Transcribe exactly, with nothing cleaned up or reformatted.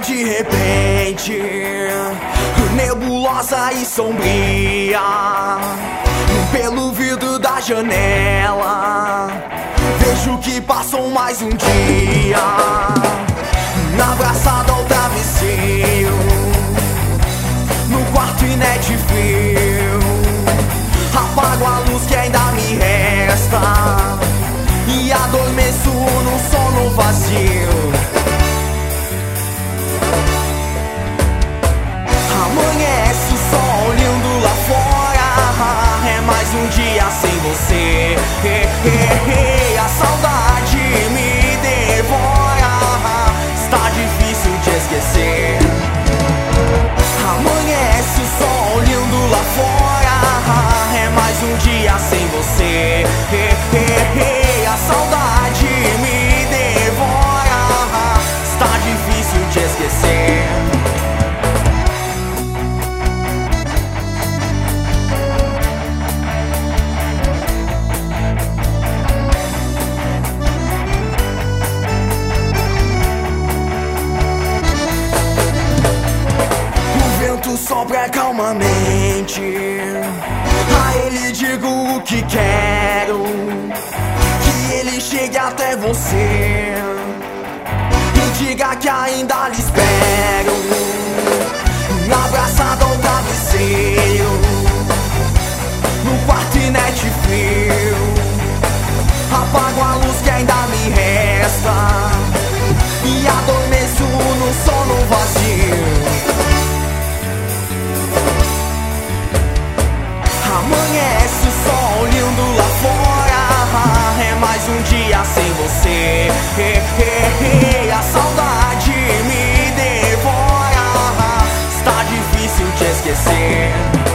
de repente, nebulosa e sombria, pelo vidro da janela vejo que passou mais um dia, abraçado ao travesseiro, no quarto inerte frio. Apago a luz que ainda me resta e adormeço no sono vazio. Amanhece o sol olhando lá fora, é mais um dia sem você. A saudade me devora, está difícil de esquecer. Amanhece o sol olhando lá fora, é mais um dia sem você. A saudade me devora, está difícil de esquecer. Sopra calmamente, a ele digo o que quero, que ele chegue até você e diga que ainda lhe espero, abraçado ao travesseiro, no quarto inerte frio. Apago a luz que ainda me resta e adormeço no sono vazio. Amanhece o sol olhando lá fora, é mais um dia sem você. A saudade me devora, está difícil de esquecer.